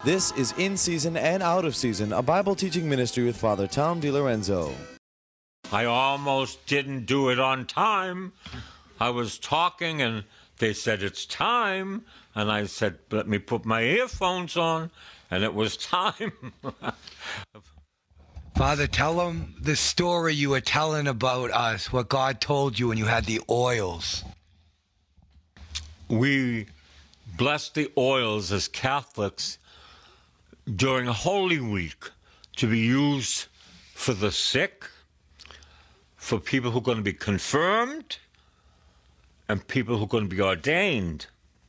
This is In Season and Out of Season, a Bible teaching ministry with Father Tom DiLorenzo. I almost didn't do it on time. I was talking and they said, it's time. And I said, let me put my earphones on. And it was time. Father, tell them the story you were telling about us, what God told you when you had the oils. We bless the oils as Catholics during Holy Week to be used for the sick, for people who are going to be confirmed, and people who are going to be ordained,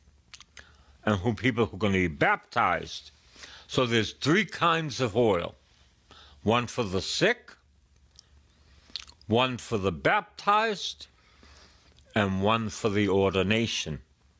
and people who are going to be baptized. So there's 3 kinds of oil. One for the sick, one for the baptized, and one for the ordination.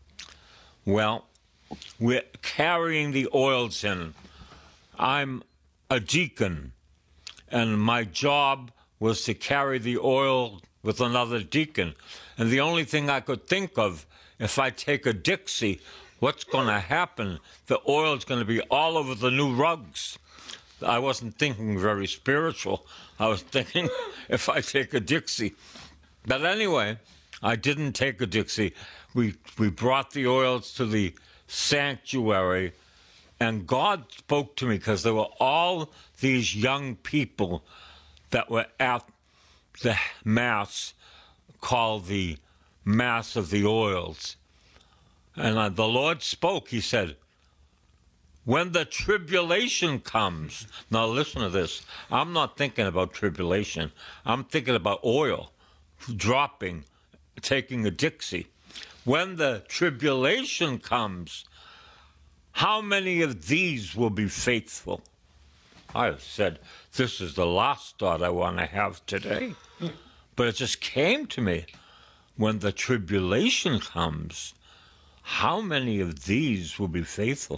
Well, we're carrying the oils in. I'm a deacon, and my job was to carry the oil with another deacon. And the only thing I could think of, if I take a Dixie, what's going to happen? The oil's going to be all over the new rugs. I wasn't thinking very spiritual. I was thinking if I take a Dixie. But anyway, I didn't take a Dixie. We brought the oils to the sanctuary, and God spoke to me because there were all these young people that were at the Mass called the Mass of the Oils. And the Lord spoke. He said, when the tribulation comes, now listen to this. I'm not thinking about tribulation. I'm thinking about oil dropping, taking a Dixie. When the tribulation comes, how many of these will be faithful? I said, this is the last thought I want to have today. But it just came to me. When the tribulation comes, how many of these will be faithful?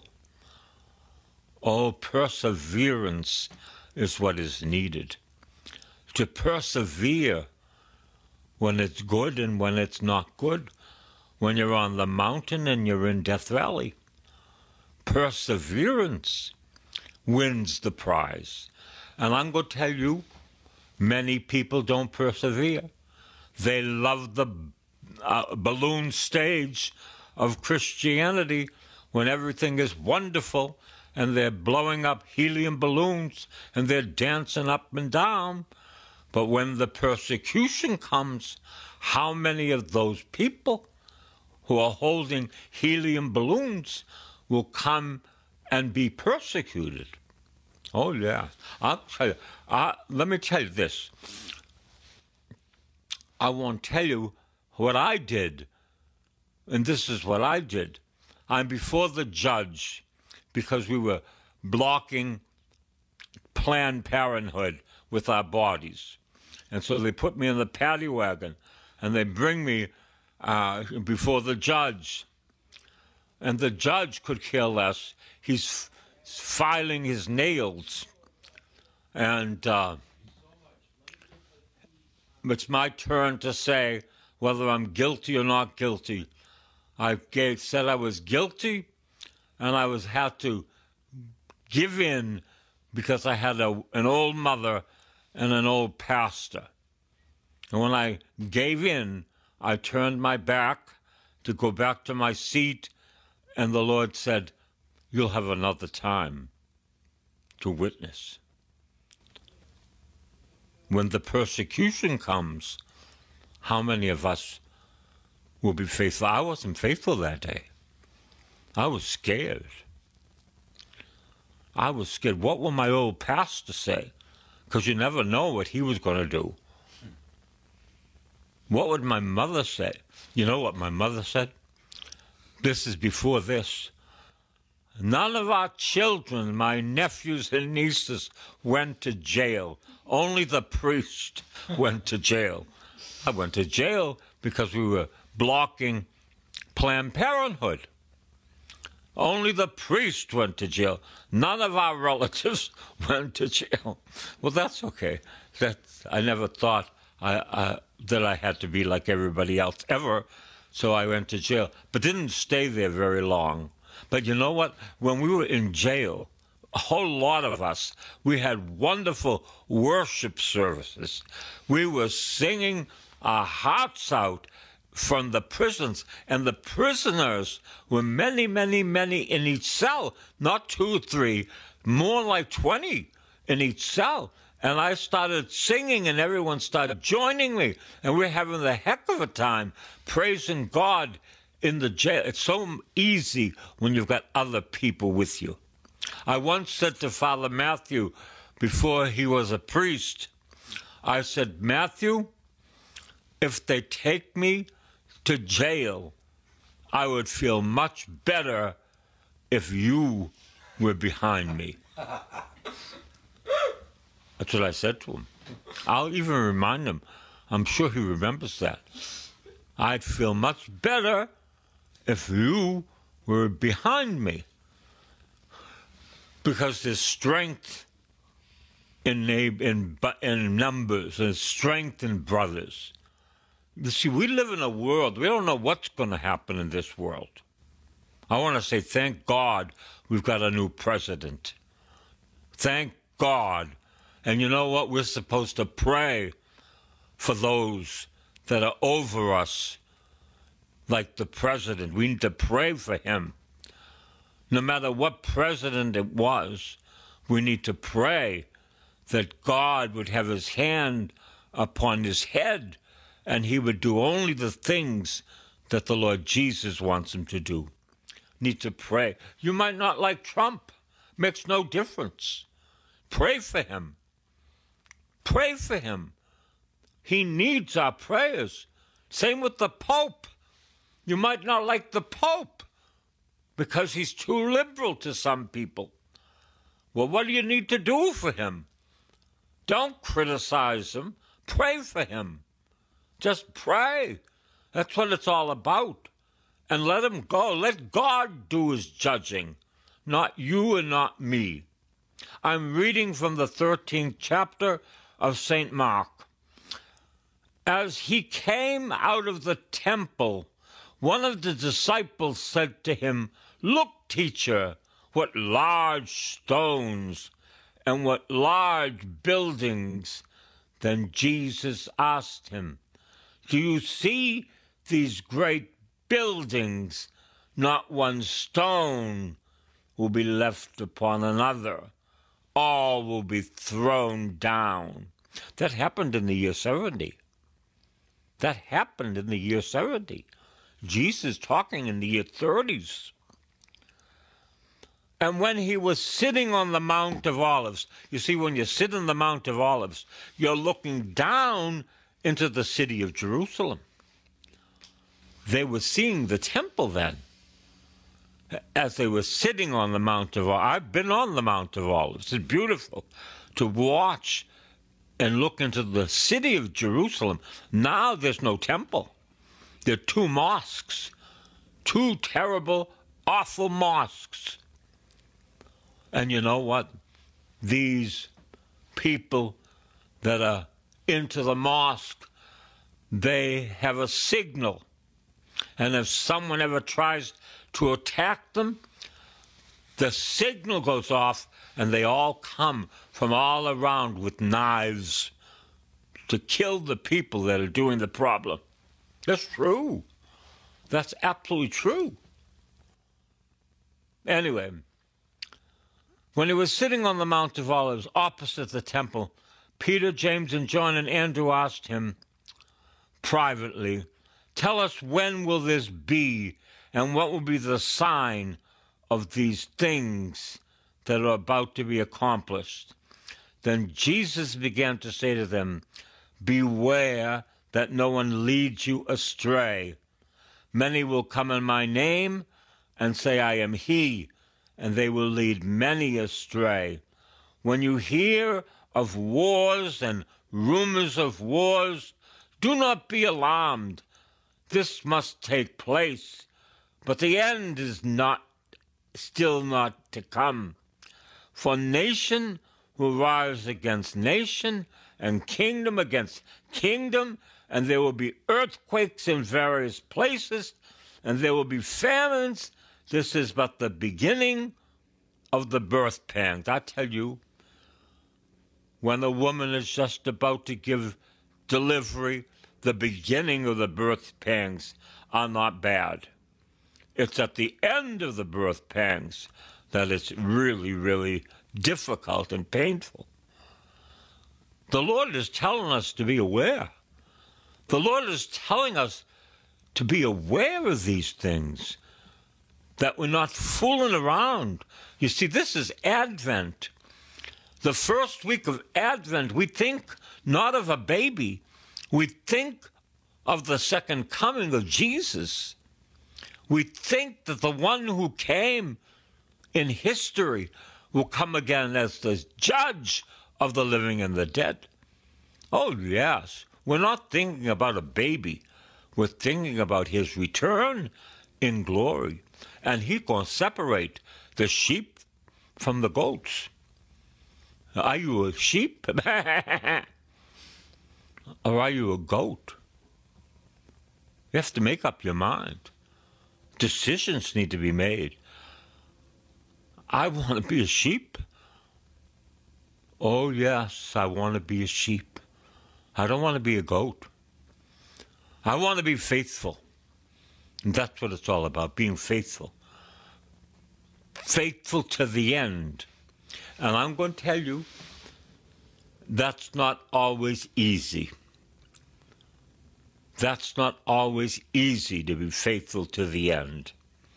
Oh, perseverance is what is needed. To persevere when it's good and when it's not good. When you're on the mountain and you're in Death Valley. Perseverance wins the prize. And I'm going to tell you, many people don't persevere. They love the balloon stage of Christianity when everything is wonderful and they're blowing up helium balloons and they're dancing up and down. But when the persecution comes, how many of those people who are holding helium balloons will come and be persecuted? Oh, yeah. I'll tell you. Let me tell you this. I won't tell you what I did, and this is what I did. I'm before the judge because we were blocking Planned Parenthood with our bodies. And so they put me in the paddy wagon, and they bring me before the judge. And the judge could care less. He's filing his nails. And it's my turn to say whether I'm guilty or not guilty. I said I was guilty, and I had to give in because I had an old mother and an old pastor. And when I gave in, I turned my back to go back to my seat, and the Lord said, you'll have another time to witness. When the persecution comes, how many of us will be faithful? I wasn't faithful that day. I was scared. I was scared. What will my old pastor say? Because you never know what he was going to do. What would my mother say? You know what my mother said? This is before this. None of our children, my nephews and nieces, went to jail. Only the priest went to jail. I went to jail because we were blocking Planned Parenthood. Only the priest went to jail. None of our relatives went to jail. Well, that's okay. I never thought that I had to be like everybody else ever, so I went to jail. But didn't stay there very long. But you know what? When we were in jail, a whole lot of us, we had wonderful worship services. We were singing our hearts out from the prisons, and the prisoners were many, many, many in each cell, not 2 or 3, more like 20 in each cell. And I started singing, and everyone started joining me, and we're having the heck of a time praising God in the jail. It's so easy when you've got other people with you. I once said to Father Matthew, before he was a priest, I said, Matthew, if they take me to jail, I would feel much better if you were behind me. That's what I said to him. I'll even remind him. I'm sure he remembers that. I'd feel much better if you were behind me. Because there's strength in numbers, and strength in brothers. You see, we live in a world, we don't know what's going to happen in this world. I want to say thank God we've got a new president. Thank God. And you know what? We're supposed to pray for those that are over us, like the president. We need to pray for him. No matter what president it was, we need to pray that God would have his hand upon his head, and he would do only the things that the Lord Jesus wants him to do. Need to pray. You might not like Trump. Makes no difference. Pray for him. Pray for him. He needs our prayers. Same with the Pope. You might not like the Pope because he's too liberal to some people. Well, what do you need to do for him? Don't criticize him. Pray for him. Just pray. That's what it's all about. And let him go. Let God do his judging, not you and not me. I'm reading from the 13th chapter of St. Mark. As he came out of the temple, one of the disciples said to him, Look, teacher, what large stones and what large buildings. Then Jesus asked him, Do you see these great buildings? Not one stone will be left upon another. All will be thrown down. That happened in the year 70. That happened in the year 70. Jesus talking in the year 30s. And when he was sitting on the Mount of Olives, you see, when you sit on the Mount of Olives, you're looking down into the city of Jerusalem. They were seeing the temple then, as they were sitting on the Mount of Olives. I've been on the Mount of Olives. It's beautiful to watch and look into the city of Jerusalem. Now there's no temple. There are 2 mosques, 2 terrible, awful mosques. And you know what? These people that are into the mosque, they have a signal. And if someone ever tries to attack them, the signal goes off, and they all come from all around with knives to kill the people that are doing the problem. That's true. That's absolutely true. Anyway, when he was sitting on the Mount of Olives opposite the temple, Peter, James, and John and Andrew asked him privately, Tell us, when will this be, and what will be the sign of these things that are about to be accomplished? Then Jesus began to say to them, Beware that no one leads you astray. Many will come in my name and say, I am he, and they will lead many astray. When you hear of wars and rumors of wars, do not be alarmed. This must take place, but the end is still not to come. For nation will rise against nation, and kingdom against kingdom, and there will be earthquakes in various places, and there will be famines. This is but the beginning of the birth pangs. I tell you, when a woman is just about to give delivery, the beginning of the birth pangs are not bad. It's at the end of the birth pangs that it's really, really difficult and painful. The Lord is telling us to be aware. The Lord is telling us to be aware of these things, that we're not fooling around. You see, this is Advent. The first week of Advent, we think not of a baby. We think of the second coming of Jesus. We think that the one who came in history will come again as the judge of the living and the dead. Oh, yes. We're not thinking about a baby. We're thinking about his return in glory. And he's going to separate the sheep from the goats. Are you a sheep? Or are you a goat? You have to make up your mind. Decisions need to be made. I want to be a sheep. Oh, yes, I want to be a sheep. I don't want to be a goat. I want to be faithful. And that's what it's all about, being faithful. Faithful to the end. And I'm going to tell you, that's not always easy. That's not always easy to be faithful to the end.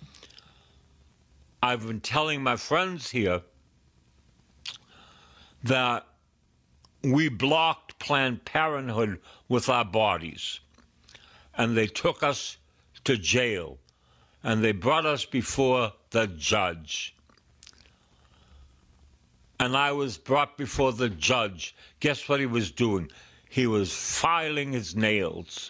I've been telling my friends here that we blocked Planned Parenthood with our bodies, and they took us to jail, and they brought us before the judge. And I was brought before the judge. Guess what he was doing? He was filing his nails.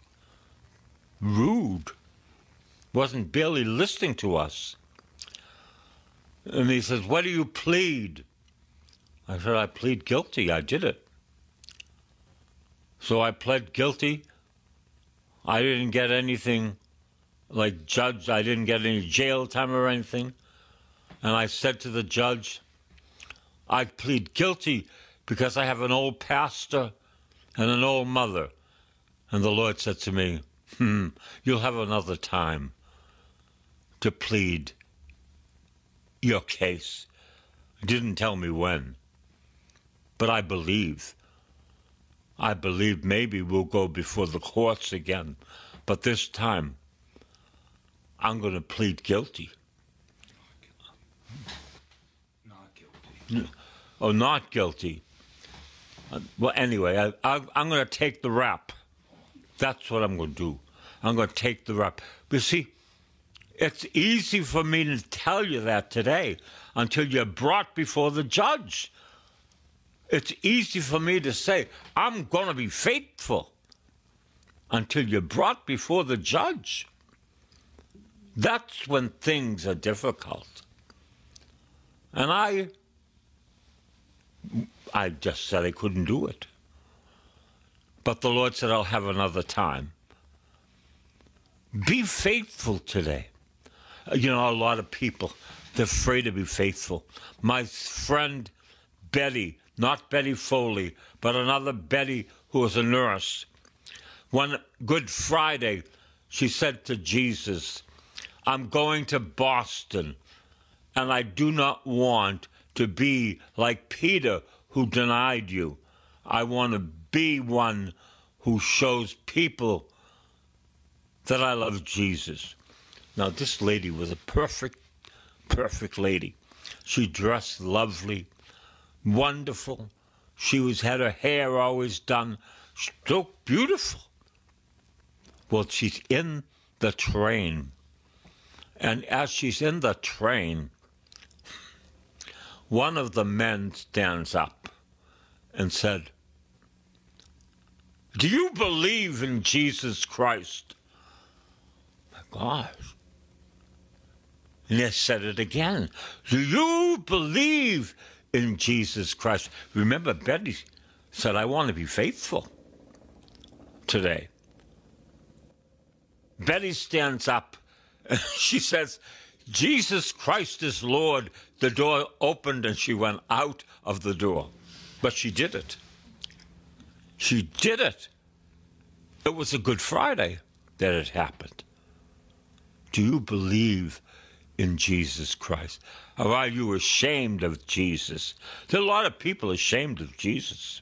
Rude. Wasn't barely listening to us. And he says, what do you plead? I said, I plead guilty. I did it. So I pled guilty. I didn't get anything like judge. I didn't get any jail time or anything. And I said to the judge, I plead guilty because I have an old pastor and an old mother. And the Lord said to me, you'll have another time to plead your case. He didn't tell me when, but I believe. I believe maybe we'll go before the courts again, but this time I'm going to plead guilty. Not guilty. Oh, not guilty. Well, anyway, I'm going to take the rap. That's what I'm going to do. I'm going to take the rap. You see, it's easy for me to tell you that today until you're brought before the judge. It's easy for me to say, I'm going to be faithful until you're brought before the judge. That's when things are difficult. And I just said I couldn't do it. But the Lord said, I'll have another time. Be faithful today. You know, a lot of people, they're afraid to be faithful. My friend Betty, not Betty Foley, but another Betty who was a nurse, one Good Friday, she said to Jesus, I'm going to Boston, and I do not want to be like Peter who denied you. I want to be one who shows people that I love Jesus. Now, this lady was a perfect lady. She dressed lovely, wonderful. She had her hair always done. She looked beautiful. Well, she's in the train. And as she's in the train, one of the men stands up and said, do you believe in Jesus Christ? My gosh. And they said it again. Do you believe in Jesus Christ? Remember, Betty said, I want to be faithful today. Betty stands up. She says, Jesus Christ is Lord, the door opened and she went out of the door. But she did it. She did it. It was a Good Friday that it happened. Do you believe in Jesus Christ? Or are you ashamed of Jesus? There are a lot of people ashamed of Jesus.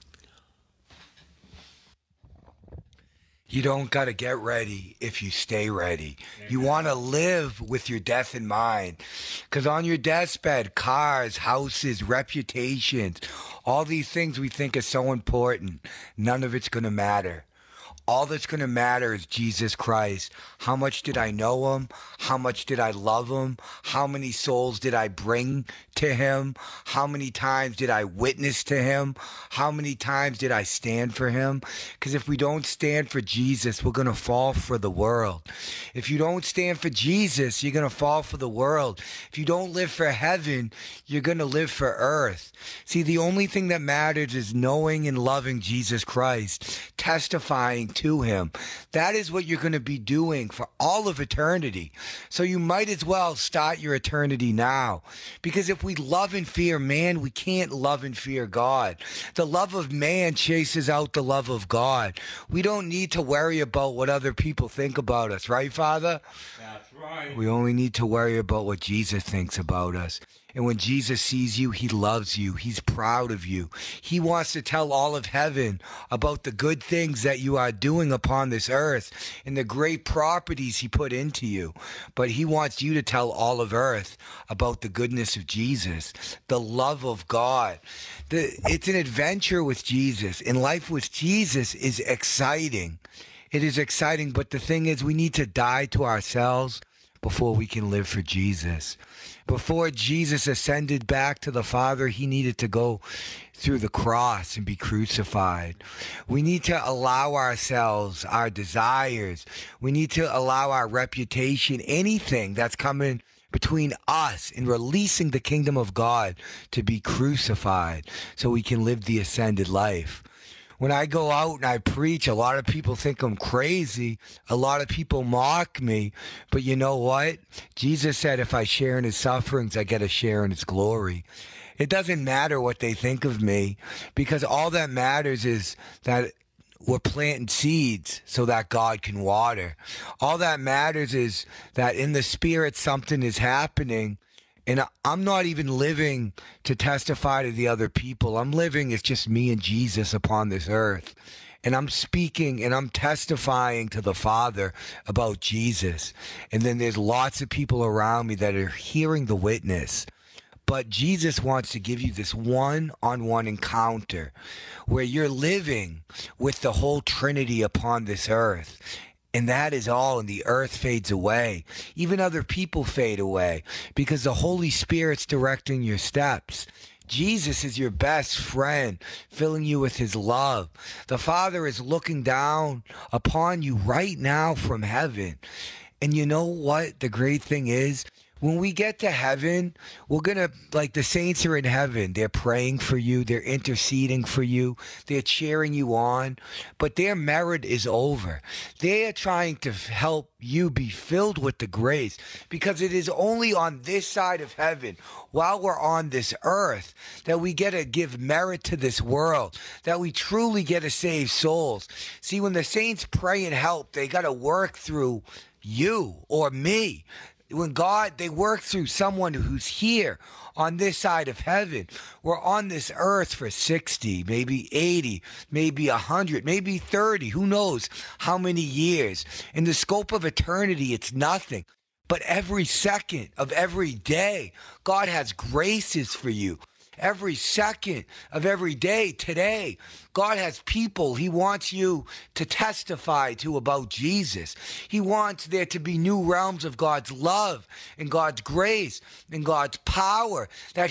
You don't got to get ready if you stay ready. Amen. You want to live with your death in mind. Because on your deathbed, cars, houses, reputations, all these things we think are so important, none of it's going to matter. All that's going to matter is Jesus Christ. How much did I know him? How much did I love him? How many souls did I bring to him? How many times did I witness to him? How many times did I stand for him? Because if we don't stand for Jesus, we're going to fall for the world. If you don't stand for Jesus, you're going to fall for the world. If you don't live for heaven, you're going to live for earth. See, the only thing that matters is knowing and loving Jesus Christ, testifying to him. That is what you're going to be doing for all of eternity. So you might as well start your eternity now. Because if we love and fear man, we can't love and fear God. The love of man chases out the love of God. We don't need to worry about what other people think about us, right, Father? That's right. We only need to worry about what Jesus thinks about us. And when Jesus sees you, he loves you. He's proud of you. He wants to tell all of heaven about the good things that you are doing upon this earth and the great properties he put into you. But he wants you to tell all of earth about the goodness of Jesus, the love of God. It's an adventure with Jesus, and life with Jesus is exciting. It is exciting, but the thing is, we need to die to ourselves before we can live for Jesus. Before Jesus ascended back to the Father, he needed to go through the cross and be crucified. We need to allow ourselves, our desires, we need to allow our reputation, anything that's coming between us and releasing the kingdom of God to be crucified so we can live the ascended life. When I go out and I preach, a lot of people think I'm crazy. A lot of people mock me. But you know what? Jesus said if I share in his sufferings, I get a share in his glory. It doesn't matter what they think of me, because all that matters is that we're planting seeds so that God can water. All that matters is that in the spirit something is happening. And I'm not even living to testify to the other people. I'm living, it's just me and Jesus upon this earth. And I'm speaking and I'm testifying to the Father about Jesus. And then there's lots of people around me that are hearing the witness. But Jesus wants to give you this one-on-one encounter where you're living with the whole Trinity upon this earth. And that is all, and the earth fades away. Even other people fade away because the Holy Spirit's directing your steps. Jesus is your best friend, filling you with his love. The Father is looking down upon you right now from heaven. And you know what the great thing is? When we get to heaven, we're going to, like the saints are in heaven, they're praying for you, they're interceding for you, they're cheering you on, but their merit is over. They are trying to help you be filled with the grace, because it is only on this side of heaven, while we're on this earth, that we get to give merit to this world, that we truly get to save souls. See, when the saints pray and help, they got to work through you or me. When they work through someone who's here on this side of heaven. We're on this earth for 60, maybe 80, maybe 100, maybe 30. Who knows how many years? In the scope of eternity, it's nothing. But every second of every day, God has graces for you. Every second of every day today, God has people he wants you to testify to about Jesus. He wants there to be new realms of God's love and God's grace and God's power that he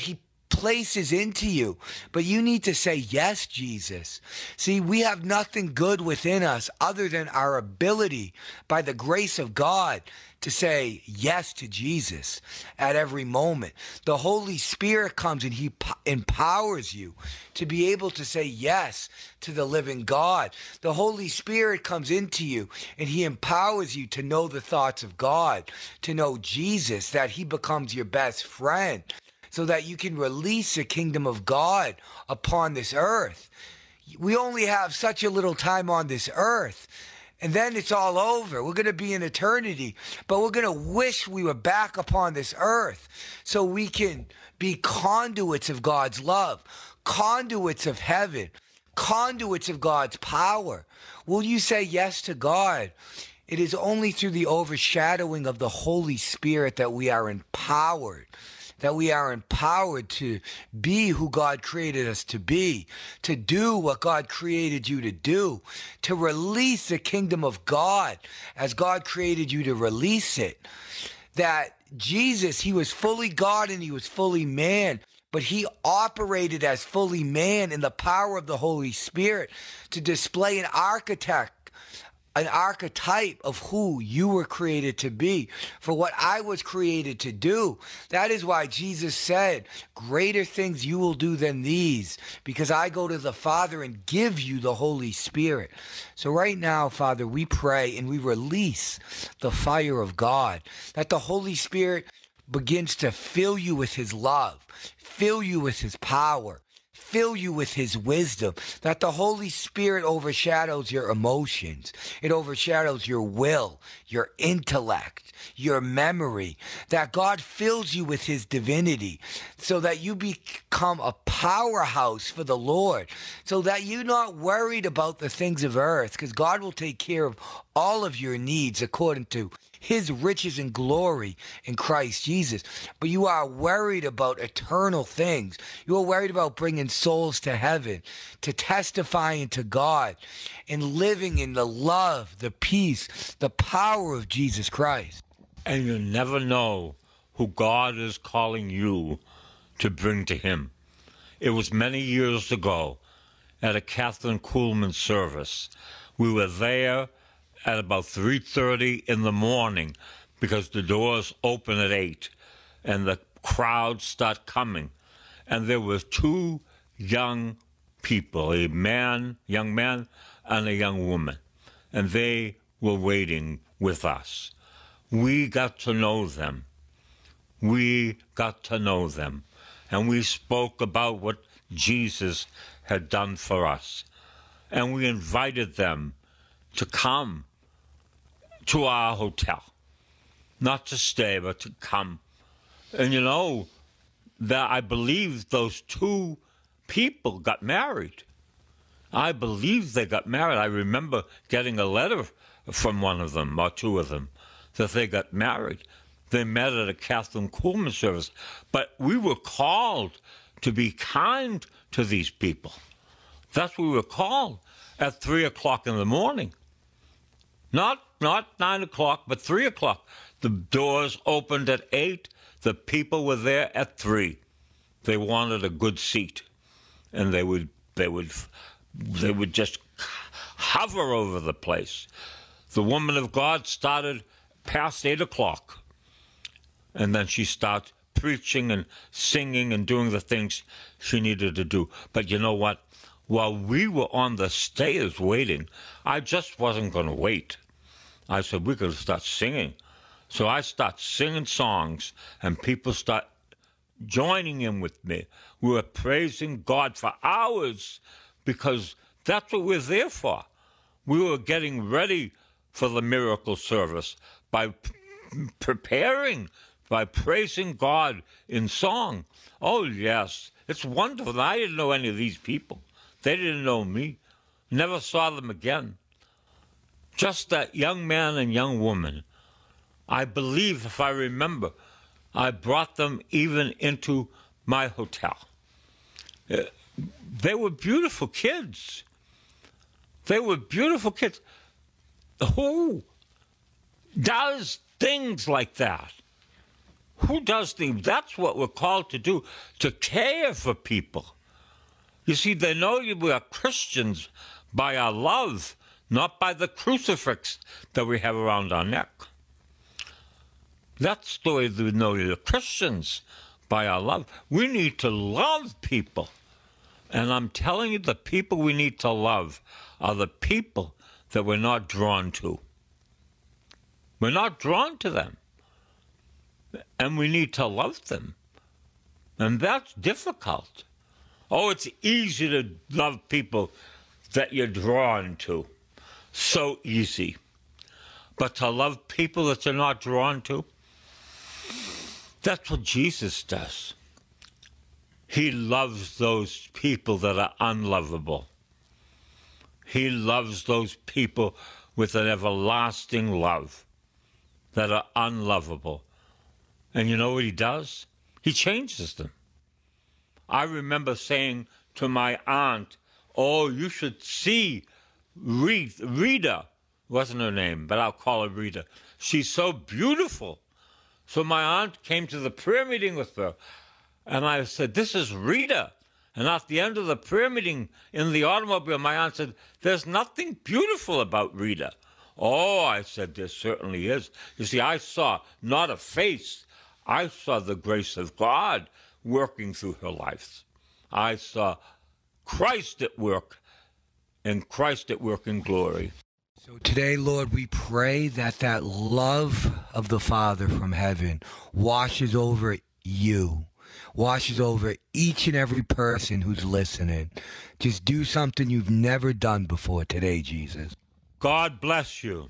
places into you, but you need to say, yes, Jesus. See, we have nothing good within us other than our ability by the grace of God to say yes to Jesus at every moment. The Holy Spirit comes and he empowers you to be able to say yes to the living God. The Holy Spirit comes into you and he empowers you to know the thoughts of God, to know Jesus, that he becomes your best friend, so that you can release the kingdom of God upon this earth. We only have such a little time on this earth, and then it's all over. We're going to be in eternity, but we're going to wish we were back upon this earth so we can be conduits of God's love, conduits of heaven, conduits of God's power. Will you say yes to God? It is only through the overshadowing of the Holy Spirit that we are empowered. That we are empowered to be who God created us to be, to do what God created you to do, to release the kingdom of God as God created you to release it. That Jesus, he was fully God and he was fully man, but he operated as fully man in the power of the Holy Spirit to display an archetype of who you were created to be, for what I was created to do. That is why Jesus said, greater things you will do than these, because I go to the Father and give you the Holy Spirit. So right now, Father, we pray and we release the fire of God, that the Holy Spirit begins to fill you with his love, fill you with his power, fill you with his wisdom, that the Holy Spirit overshadows your emotions. It overshadows your will, your intellect, your memory, that God fills you with his divinity so that you become a powerhouse for the Lord, so that you're not worried about the things of earth, because God will take care of all of your needs according to his riches and glory in Christ Jesus. But you are worried about eternal things. You are worried about bringing souls to heaven, to testifying to God, and living in the love, the peace, the power of Jesus Christ. And you never know who God is calling you to bring to him. It was many years ago at a Catherine Kuhlman service. We were there at about 3:30 in the morning because the doors open at 8 and the crowds start coming. And there were two young people, a young man and a young woman, and they were waiting with us. We got to know them. We got to know them. And we spoke about what Jesus had done for us. And we invited them to come to our hotel. Not to stay, but to come. And you know, that I believe those two people got married. I believe they got married. I remember getting a letter from one of them, or two of them, that they got married. They met at a Catherine Kuhlman service. But we were called to be kind to these people. That's what we were called at 3 o'clock in the morning. Not 9 o'clock, but 3 o'clock. The doors opened at 8. The people were there at 3. They wanted a good seat, and they would just hover over the place. The woman of God started past 8 o'clock, and then she started preaching and singing and doing the things she needed to do. But you know what? While we were on the stairs waiting, I just wasn't going to wait. I said, we're going to start singing. So I start singing songs, and people start joining in with me. We were praising God for hours because that's what we're there for. We were getting ready for the miracle service by preparing, by praising God in song. Oh, yes, it's wonderful. I didn't know any of these people. They didn't know me. Never saw them again. Just that young man and young woman. I believe, if I remember, I brought them even into my hotel. They were beautiful kids. They were beautiful kids. Who does things like that? Who does things? That's what we're called to do, to care for people. You see, they know we are Christians by our love, not by the crucifix that we have around our neck. That's the way they know you're Christians, by our love. We need to love people. And I'm telling you, the people we need to love are the people that we're not drawn to. We're not drawn to them. And we need to love them. And that's difficult. Oh, it's easy to love people that you're drawn to. So easy. But to love people that you're not drawn to, that's what Jesus does. He loves those people that are unlovable. He loves those people with an everlasting love that are unlovable. And you know what he does? He changes them. I remember saying to my aunt, oh, you should see Rita, wasn't her name, but I'll call her Rita. She's so beautiful. So my aunt came to the prayer meeting with her, and I said, this is Rita. And at the end of the prayer meeting in the automobile, my aunt said, there's nothing beautiful about Rita. Oh, I said, there certainly is. You see, I saw not a face. I saw the grace of God working through her life. I saw Christ at work, and Christ at work in glory. So today, Lord, we pray that that love of the Father from heaven washes over you, washes over each and every person who's listening. Just do something you've never done before today, Jesus. God bless you.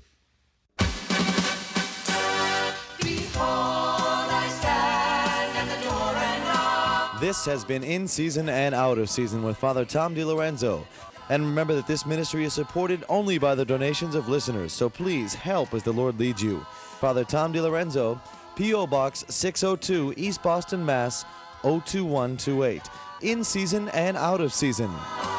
This has been In Season and Out of Season with Father Tom DiLorenzo. And remember that this ministry is supported only by the donations of listeners, so please help as the Lord leads you. Father Tom DiLorenzo, P.O. Box 602, East Boston, Mass. 02128. In Season and Out of Season.